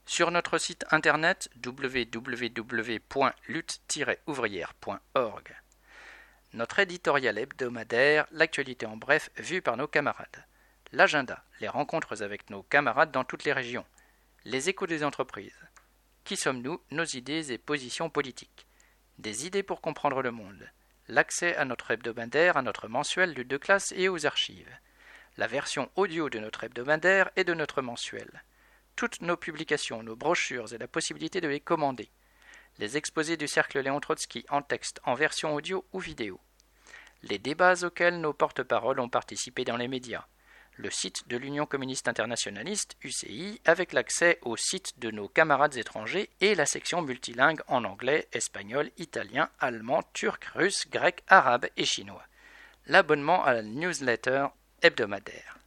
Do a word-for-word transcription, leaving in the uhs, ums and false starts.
Sur notre site internet w w w point lutte tiret ouvrière point org. Notre éditorial hebdomadaire, l'actualité en bref vue par nos camarades. L'agenda, les rencontres avec nos camarades dans toutes les régions. Les échos des entreprises. Qui sommes-nous, nos idées et positions politiques. Des idées pour comprendre le monde. L'accès à notre hebdomadaire, à notre mensuel lutte de classe et aux archives. La version audio de notre hebdomadaire et de notre mensuel. Toutes nos publications, nos brochures et la possibilité de les commander. Les exposés du Cercle Léon Trotsky en texte, en version audio ou vidéo. Les débats auxquels nos porte-paroles ont participé dans les médias. Le site de l'Union communiste internationaliste, U C I, avec l'accès au site de nos camarades étrangers et la section multilingue en anglais, espagnol, italien, allemand, turc, russe, grec, arabe et chinois. L'abonnement à la newsletter hebdomadaire.